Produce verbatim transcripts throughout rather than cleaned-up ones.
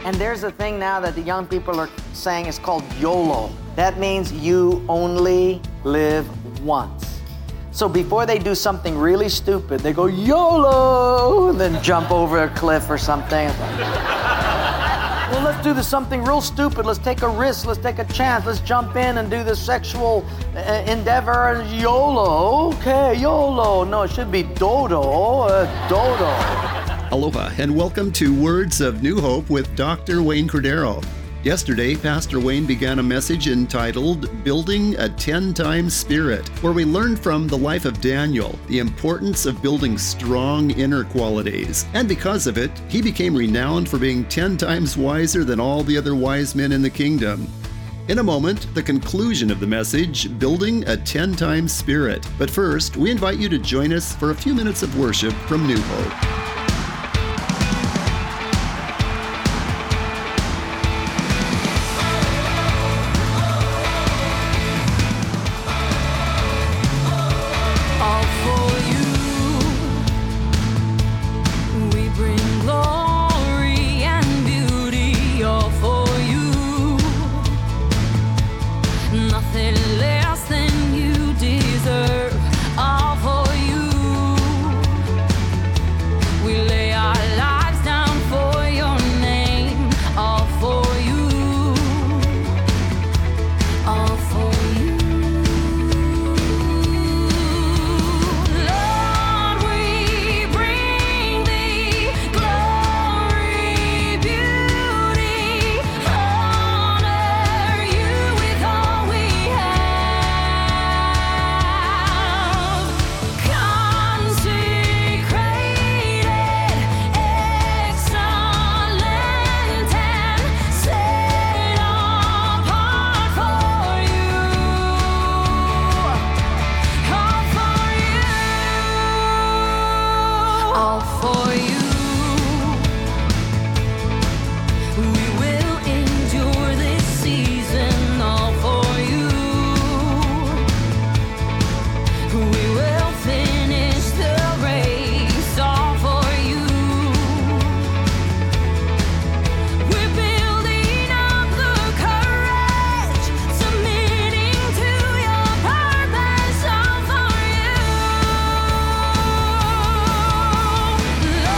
And there's a thing now that the young people are saying is called YOLO. That means you only live once. So before they do something really stupid, they go YOLO, and then jump over a cliff or something. Well, let's do this something real stupid. Let's take a risk. Let's take a chance. Let's jump in and do this sexual uh, endeavor. YOLO. Okay, YOLO. No, it should be dodo. Uh, dodo. Aloha, and welcome to Words of New Hope with Doctor Wayne Cordero. Yesterday, Pastor Wayne began a message entitled Building a ten-Time Spirit, where we learned from the life of Daniel the importance of building strong inner qualities. And because of it, he became renowned for being ten times wiser than all the other wise men in the kingdom. In a moment, the conclusion of the message, Building a ten-Time Spirit. But first, we invite you to join us for a few minutes of worship from New Hope. Lord,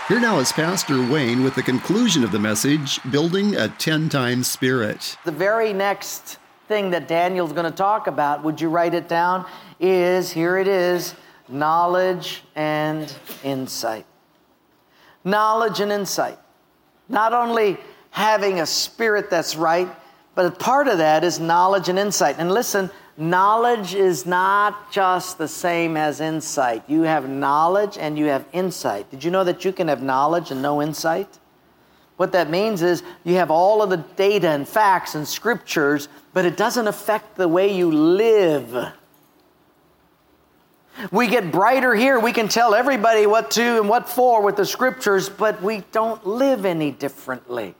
Here now is Pastor Wayne with the conclusion of the message, Building a ten-Time Spirit. The very next thing that Daniel's going to talk about, would you write it down, is, here it is, knowledge and insight. Knowledge and insight. Not only having a spirit that's right, but part of that is knowledge and insight. And listen, knowledge is not just the same as insight. You have knowledge and you have insight. Did you know that you can have knowledge and no insight? What that means is you have all of the data and facts and scriptures, but it doesn't affect the way you live. We get brighter here. We can tell everybody what to and what for with the scriptures, but we don't live any differently.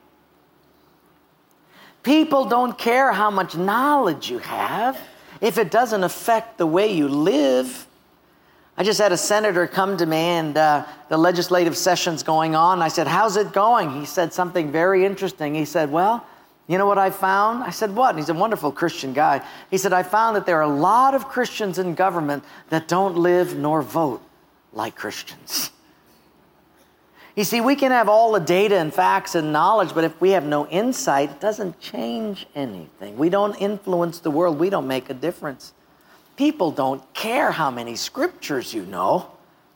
People don't care how much knowledge you have if it doesn't affect the way you live. I just had a senator come to me, and uh, the legislative session's going on. I said, how's it going? He said something very interesting. He said, well, you know what I found? I said, what? And he's a wonderful Christian guy. He said, I found that there are a lot of Christians in government that don't live nor vote like Christians. You see, we can have all the data and facts and knowledge, but if we have no insight, it doesn't change anything. We don't influence the world. We don't make a difference. People don't care how many scriptures you know.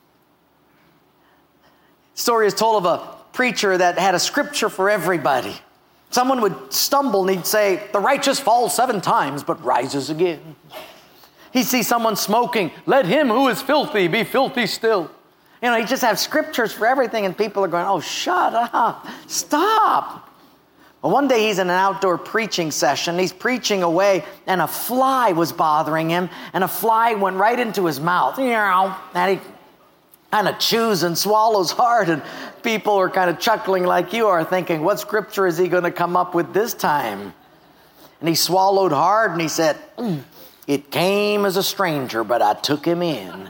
Story is told of a preacher that had a scripture for everybody. Someone would stumble and he'd say, the righteous falls seven times but rises again. He'd see someone smoking, let him who is filthy be filthy still. You know, he just have scriptures for everything, and people are going, oh, shut up, stop. Well, one day he's in an outdoor preaching session. He's preaching away, and a fly was bothering him, and a fly went right into his mouth. You know, and he kind of chews and swallows hard, and people are kind of chuckling like you are, thinking, what scripture is he going to come up with this time? And he swallowed hard, and he said, mm, it came as a stranger, but I took him in.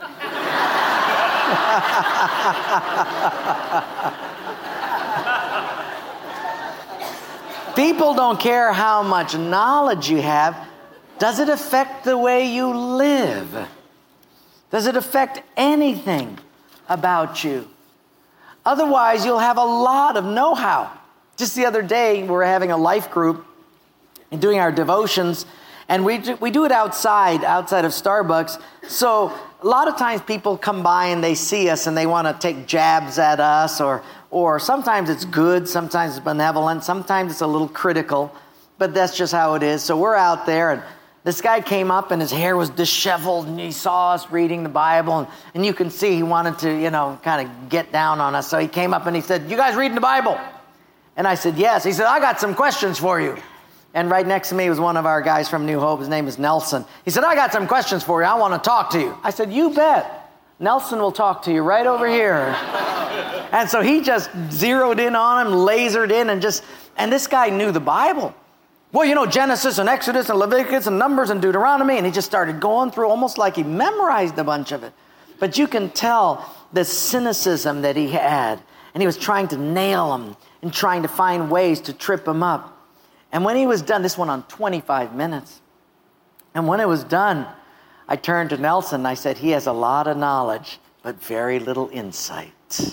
People don't care how much knowledge you have. Does it affect the way you live? Does it affect anything about you? Otherwise, you'll have a lot of know-how. Just the other day, we were having a life group and doing our devotions, and we do, we do it outside, outside of Starbucks. So a lot of times people come by and they see us and they want to take jabs at us, or or sometimes it's good, sometimes it's benevolent, sometimes it's a little critical, but that's just how it is. So we're out there, and this guy came up and his hair was disheveled, and he saw us reading the Bible, and, and you can see he wanted to, you know, kind of get down on us. So he came up and he said, you guys reading the Bible? And I said, yes. He said, I got some questions for you. And right next to me was one of our guys from New Hope. His name is Nelson. He said, I got some questions for you. I want to talk to you. I said, you bet. Nelson will talk to you right over here. And so he just zeroed in on him, lasered in, and just, and this guy knew the Bible. Well, you know, Genesis and Exodus and Leviticus and Numbers and Deuteronomy, and he just started going through almost like he memorized a bunch of it. But you can tell the cynicism that he had, and he was trying to nail him and trying to find ways to trip him up. And when he was done, this went on twenty-five minutes. And when it was done, I turned to Nelson and I said, he has a lot of knowledge, but very little insight.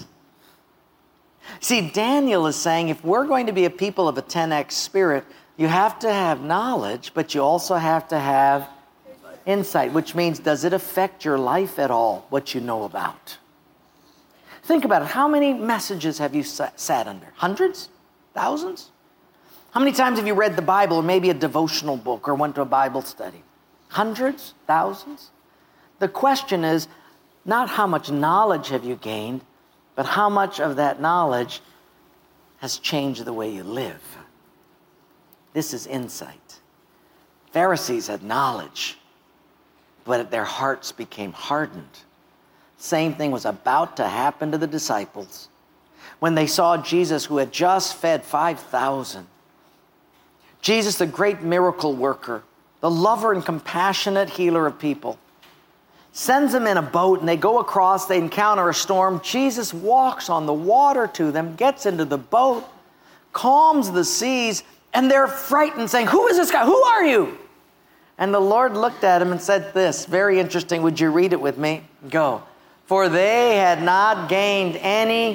See, Daniel is saying if we're going to be a people of a ten X spirit, you have to have knowledge, but you also have to have insight, which means, does it affect your life at all, what you know about? Think about it. How many messages have you sat under? Hundreds? Thousands? How many times have you read the Bible, or maybe a devotional book, or went to a Bible study? Hundreds? Thousands? The question is not how much knowledge have you gained, but how much of that knowledge has changed the way you live. This is insight. Pharisees had knowledge, but their hearts became hardened. Same thing was about to happen to the disciples when they saw Jesus, who had just fed five thousand. Jesus, the great miracle worker, the lover and compassionate healer of people, sends them in a boat, and they go across, they encounter a storm. Jesus walks on the water to them, gets into the boat, calms the seas, and they're frightened, saying, who is this guy? Who are you? And the Lord looked at him and said this, very interesting. Would you read it with me? Go. For they had not gained any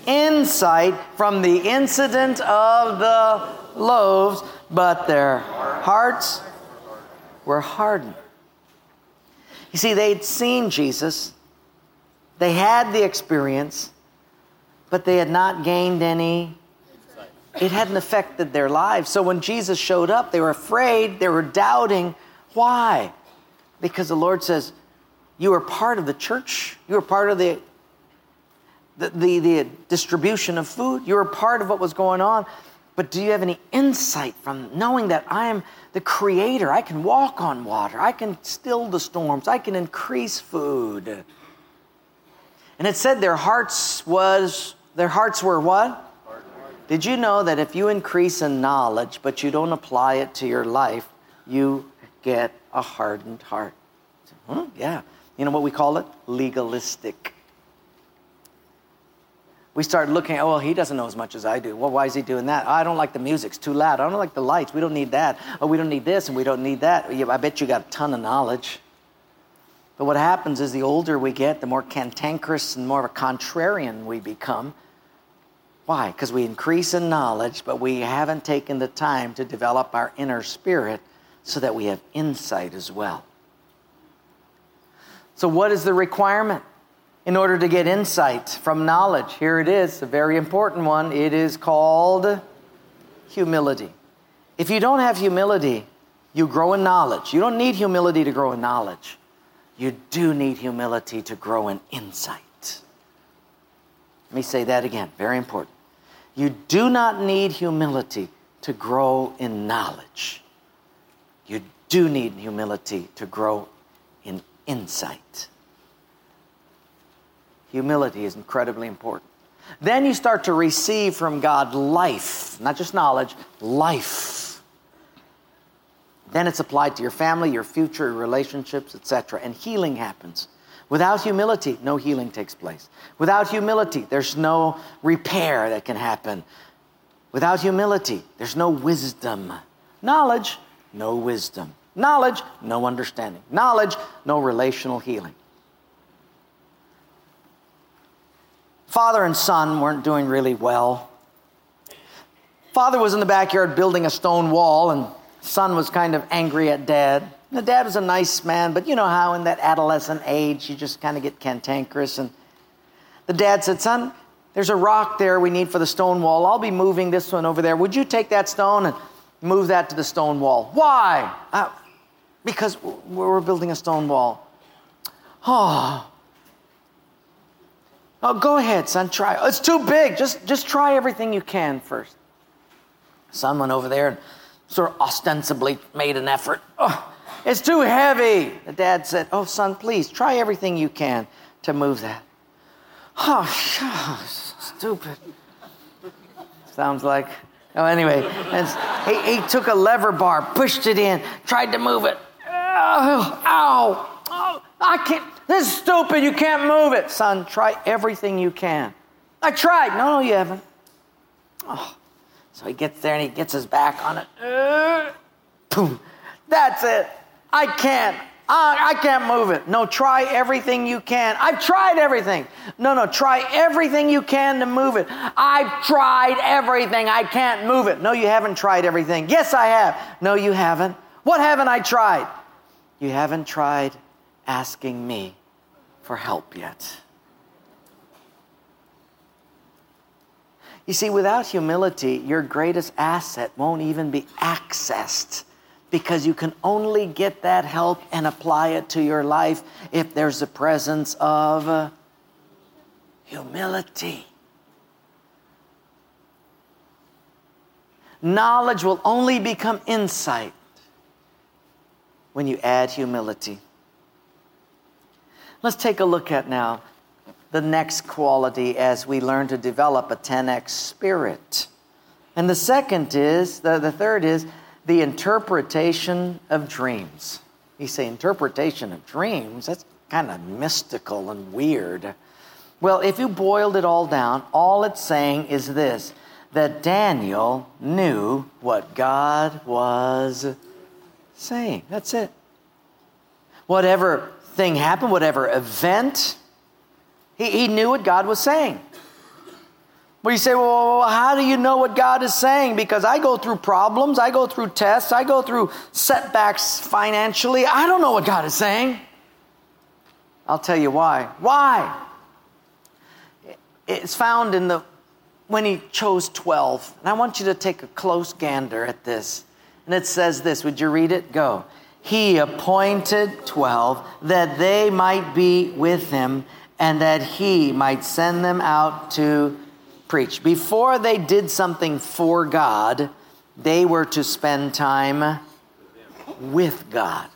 insight from the incident of the loaves, but their hearts were hardened. You see, they'd seen Jesus. They had the experience, but they had not gained any. It hadn't affected their lives. So when Jesus showed up, they were afraid, they were doubting. Why? Because the Lord says, you are part of the church. You are part of the, the, the, the distribution of food. You are part of what was going on. But do you have any insight from knowing that I am the creator? I can walk on water. I can still the storms. I can increase food. And it said their hearts was, their hearts were what? Did you know that if you increase in knowledge, but you don't apply it to your life, you get a hardened heart? Huh? Yeah. You know what we call it? Legalistic. We start looking, oh, well, he doesn't know as much as I do. Well, why is he doing that? I don't like the music. It's too loud. I don't like the lights. We don't need that. Oh, we don't need this and we don't need that. I bet you got a ton of knowledge. But what happens is the older we get, the more cantankerous and more of a contrarian we become. Why? Because we increase in knowledge, but we haven't taken the time to develop our inner spirit so that we have insight as well. So what is the requirement in order to get insight from knowledge? Here it is, a very important one. It is called humility. If you don't have humility, you grow in knowledge. You don't need humility to grow in knowledge. You do need humility to grow in insight. Let me say that again, very important. You do not need humility to grow in knowledge. You do need humility to grow in insight. Humility is incredibly important. Then you start to receive from God life, not just knowledge, life. Then it's applied to your family, your future, your relationships, et cetera. And healing happens. Without humility, no healing takes place. Without humility, there's no repair that can happen. Without humility, there's no wisdom. Knowledge, no wisdom. Knowledge, no understanding. Knowledge, no relational healing. Father and son weren't doing really well. Father was in the backyard building a stone wall, and son was kind of angry at dad. The dad was a nice man, but you know how in that adolescent age, you just kind of get cantankerous. And the dad said, son, there's a rock there we need for the stone wall. I'll be moving this one over there. Would you take that stone and move that to the stone wall? Why? Uh, because we're building a stone wall. Oh. Oh, go ahead, son, try. It's too big. Just, just try everything you can first. Son went over there and sort of ostensibly made an effort. Oh, it's too heavy. The dad said, oh, son, please try everything you can to move that. Oh, so stupid. Sounds like, oh, anyway. And he, he took a lever bar, pushed it in, tried to move it. Oh, ow. Oh, I can't. This is stupid. You can't move it. Son, try everything you can. I tried. No, no, you haven't. Oh. So he gets there and he gets his back on it. Uh, boom. That's it. I can't. I, I can't move it. No, try everything you can. I've tried everything. No, no, try everything you can to move it. I've tried everything. I can't move it. No, you haven't tried everything. Yes, I have. No, you haven't. What haven't I tried? You haven't tried asking me for help yet. You see, without humility, your greatest asset won't even be accessed, because you can only get that help and apply it to your life if there's a presence of uh, humility. Knowledge will only become insight when you add humility. Let's take a look at now the next quality as we learn to develop a ten X spirit. And the second is, the, the third is the interpretation of dreams. You say interpretation of dreams, that's kind of mystical and weird. Well, if you boiled it all down, all it's saying is this, that Daniel knew what God was saying. That's it. Whatever thing happened, whatever event, he, he knew what God was saying. Well, you say, well, how do you know what God is saying? Because I go through problems, I go through tests, I go through setbacks financially. I don't know what God is saying. I'll tell you why. Why? It's found in the, when he chose twelve. And I want you to take a close gander at this. And it says this, would you read it? Go. He appointed twelve that they might be with him and that he might send them out to preach. Before they did something for God, they were to spend time with God.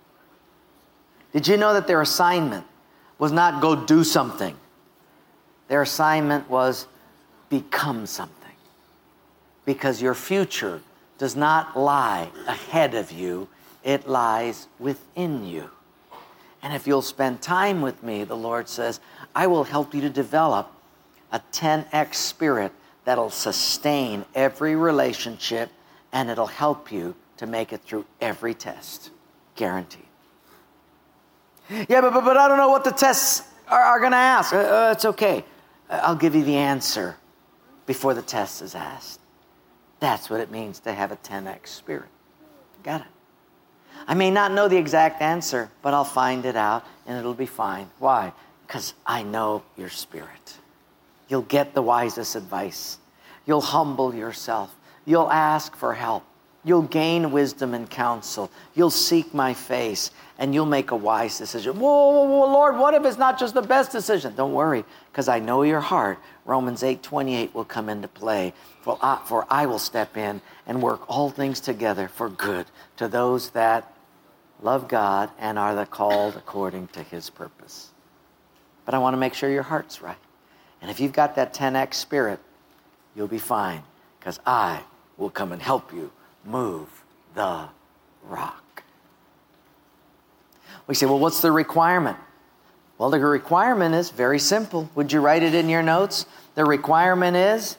Did you know that their assignment was not go do something? Their assignment was become something. Because your future does not lie ahead of you, it lies within you. And if you'll spend time with me, the Lord says, I will help you to develop a ten X spirit that'll sustain every relationship, and it'll help you to make it through every test. Guaranteed. Yeah, but, but, but I don't know what the tests are, are going to ask. Uh, uh, it's okay. I'll give you the answer before the test is asked. That's what it means to have a ten X spirit. Got it? I may not know the exact answer, but I'll find it out, and it'll be fine. Why? Because I know your spirit. You'll get the wisest advice. You'll humble yourself. You'll ask for help. You'll gain wisdom and counsel. You'll seek my face, and you'll make a wise decision. Whoa, whoa, whoa, Lord, what if it's not just the best decision? Don't worry, because I know your heart. Romans eight twenty-eight will come into play. For I, for I will step in and work all things together for good to those that love God and are the called according to his purpose. But I want to make sure your heart's right. And if you've got that ten X spirit, you'll be fine, because I will come and help you move the rock. We say, well, what's the requirement? Well, the requirement is very simple. Would you write it in your notes? The requirement is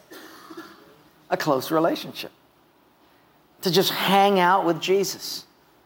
a close relationship. To just hang out with Jesus.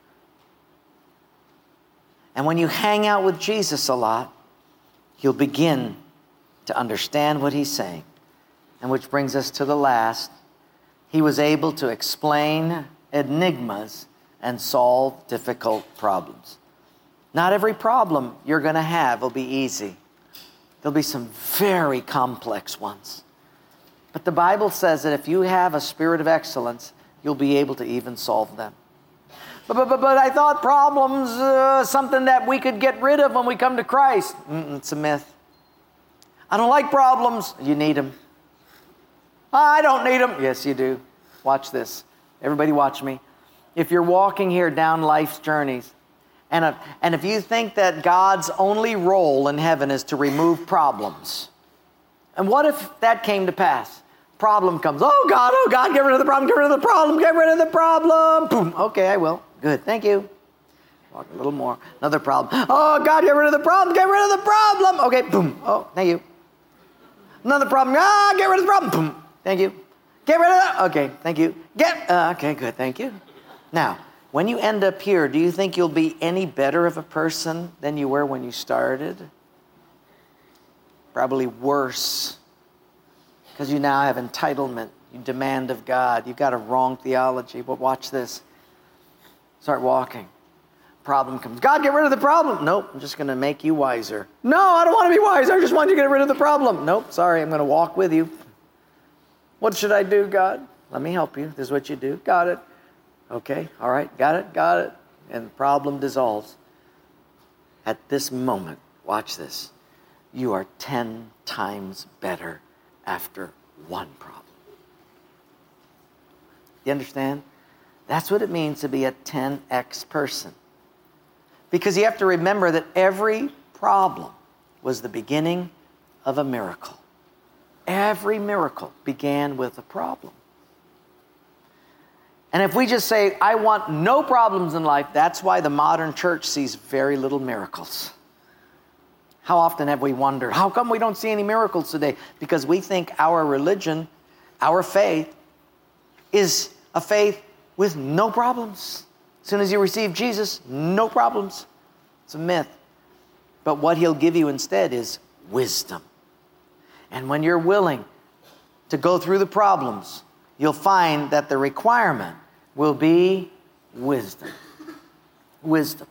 And when you hang out with Jesus a lot, you'll begin to understand what he's saying. And which brings us to the last. He was able to explain enigmas and solve difficult problems. Not every problem you're going to have will be easy. There'll be some very complex ones. But the Bible says that if you have a spirit of excellence, you'll be able to even solve them. But, but, but, but I thought problems, uh, something that we could get rid of when we come to Christ. Mm-mm, it's a myth. I don't like problems. You need them. I don't need them. Yes, you do. Watch this. Everybody watch me. If you're walking here down life's journeys, and if, and if you think that God's only role in heaven is to remove problems, and what if that came to pass? Problem comes. Oh, God, oh, God, get rid of the problem, get rid of the problem, get rid of the problem. Boom. Okay, I will. Good. Thank you. Walk a little more. Another problem. Oh, God, get rid of the problem, get rid of the problem. Okay, boom. Oh, thank you. Another problem. Ah, get rid of the problem. Boom. Thank you. Get rid of that. Okay, thank you. Get, uh, okay, good, thank you. Now, when you end up here, do you think you'll be any better of a person than you were when you started? Probably worse. Because you now have entitlement. You demand of God. You've got a wrong theology. But watch this. Start walking. Problem comes. God, get rid of the problem. Nope, I'm just going to make you wiser. No, I don't want to be wiser. I just want you to get rid of the problem. Nope, sorry, I'm going to walk with you. What should I do, God? Let me help you. This is what you do. Got it. Okay, all right, got it, got it. And the problem dissolves. At this moment, watch this. You are ten times better after one problem. You understand? That's what it means to be a ten X person. Because you have to remember that every problem was the beginning of a miracle. Every miracle began with a problem. And if we just say, I want no problems in life, that's why the modern church sees very little miracles. How often have we wondered, how come we don't see any miracles today? Because we think our religion, our faith, is a faith with no problems. As soon as you receive Jesus, no problems. It's a myth. But what he'll give you instead is wisdom. And when you're willing to go through the problems, you'll find that the requirement will be wisdom. Wisdom.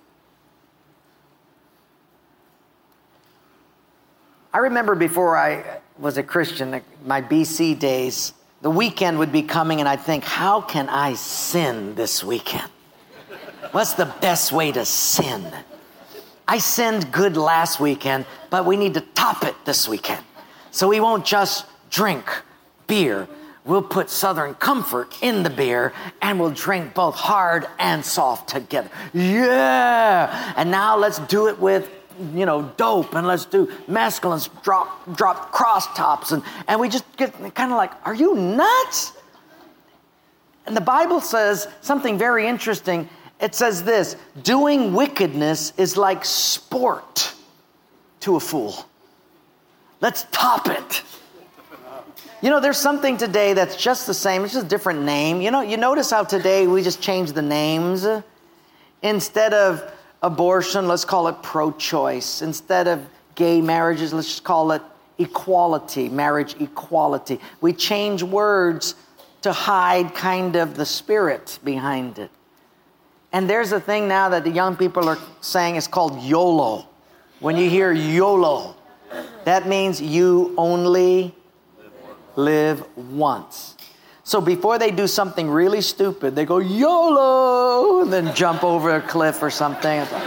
I remember before I was a Christian, my B C days, the weekend would be coming and I'd think, how can I sin this weekend? What's the best way to sin? I sinned good last weekend, but we need to top it this weekend. So we won't just drink beer. We'll put Southern Comfort in the beer and we'll drink both hard and soft together. Yeah! And now let's do it with, you know, dope, and let's do mescalines, drop drop cross tops, and, and we just get kind of like, are you nuts? And the Bible says something very interesting. It says this, doing wickedness is like sport to a fool. Let's top it. You know, there's something today that's just the same. It's just a different name. You know, you notice how today we just change the names. Instead of abortion, let's call it pro-choice. Instead of gay marriages, let's just call it equality, marriage equality. We change words to hide kind of the spirit behind it. And there's a thing now that the young people are saying is called YOLO. When you hear YOLO, that means you only live once. So before they do something really stupid, they go YOLO, and then jump over a cliff or something. It's like,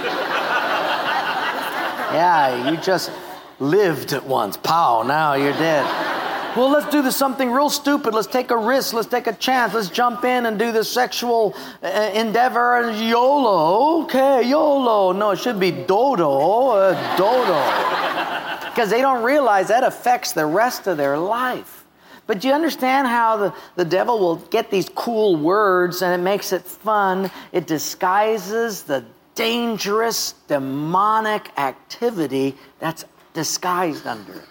yeah, you just lived it once. Pow, now you're dead. Well, let's do this something real stupid. Let's take a risk. Let's take a chance. Let's jump in and do this sexual uh, endeavor. And YOLO. Okay, YOLO. No, it should be dodo. Uh, dodo. Because they don't realize that affects the rest of their life. But do you understand how the, the devil will get these cool words and it makes it fun? It disguises the dangerous, demonic activity that's disguised under it.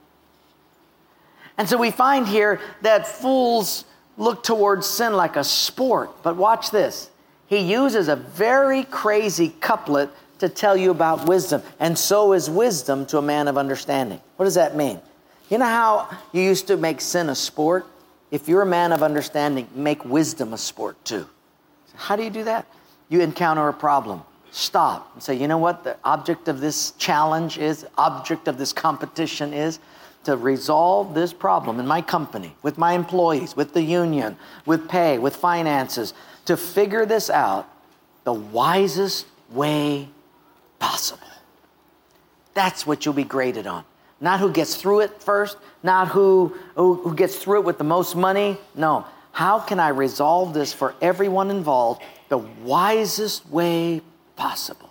And so we find here that fools look towards sin like a sport. But watch this. He uses a very crazy couplet to tell you about wisdom. And so is wisdom to a man of understanding. What does that mean? You know how you used to make sin a sport? If you're a man of understanding, make wisdom a sport too. How do you do that? You encounter a problem. Stop and say, you know what the object of this challenge is, object of this competition is? To resolve this problem in my company, with my employees, with the union, with pay, with finances, to figure this out the wisest way possible. That's what you'll be graded on. Not who gets through it first, not who, who, who gets through it with the most money. No, how can I resolve this for everyone involved the wisest way possible?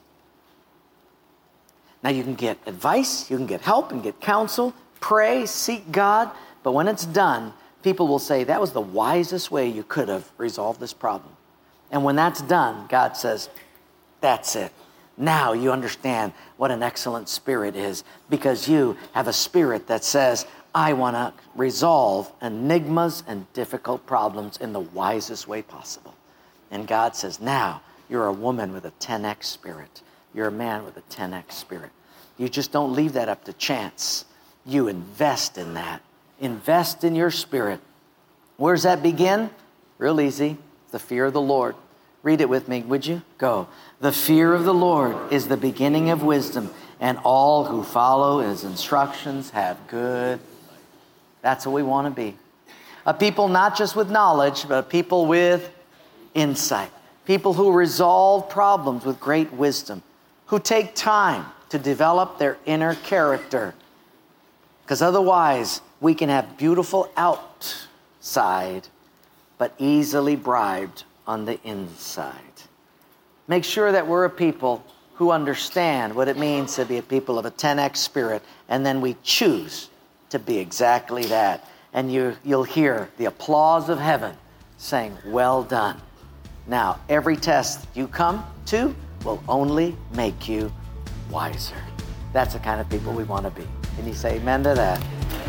Now you can get advice, you can get help and get counsel, pray, seek God, but when it's done, people will say, that was the wisest way you could have resolved this problem. And when that's done, God says, that's it. Now you understand what an excellent spirit is, because you have a spirit that says, I want to resolve enigmas and difficult problems in the wisest way possible. And God says, now you're a woman with a ten X spirit. You're a man with a ten X spirit. You just don't leave that up to chance. You invest in that. Invest in your spirit. Where does that begin? Real easy. The fear of the Lord. Read it with me, would you? Go. The fear of the Lord is the beginning of wisdom, and all who follow his instructions have good. That's what we want to be. A people not just with knowledge, but a people with insight. People who resolve problems with great wisdom. Who take time to develop their inner character. Because otherwise, we can have beautiful outside, but easily bribed on the inside. Make sure that we're a people who understand what it means to be a people of a ten X spirit, and then we choose to be exactly that. And you, you'll hear the applause of heaven saying, well done. Now, every test you come to will only make you wiser. That's the kind of people we want to be. Can you say amen to that?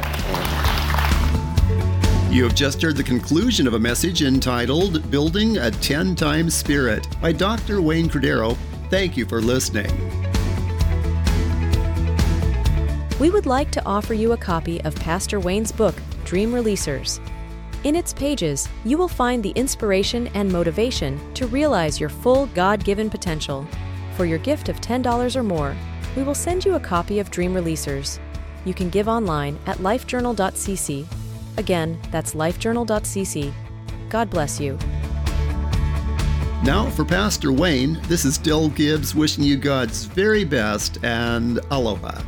Amen. You have just heard the conclusion of a message entitled Building a ten-Time Spirit by Doctor Wayne Cordeiro. Thank you for listening. we would like to offer you a copy of Pastor Wayne's book, Dream Releasers. In its pages, you will find the inspiration and motivation to realize your full God-given potential. For your gift of ten dollars or more, we will send you a copy of Dream Releasers. You can give online at lifejournal dot c c. Again, that's lifejournal dot c c. God bless you. Now for Pastor Wayne, this is Del Gibbs wishing you God's very best and aloha.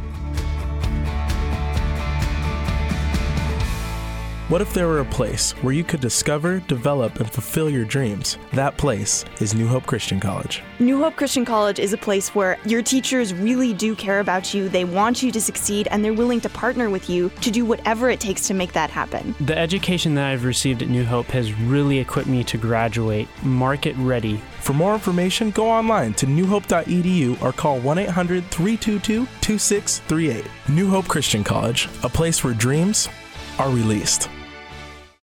What if there were a place where you could discover, develop, and fulfill your dreams? That place is New Hope Christian College. New Hope Christian College is a place where your teachers really do care about you, they want you to succeed, and they're willing to partner with you to do whatever it takes to make that happen. The education that I've received at New Hope has really equipped me to graduate market ready. For more information, go online to new hope dot e d u or call one eight hundred, three two two, two six three eight. New Hope Christian College, a place where dreams are released.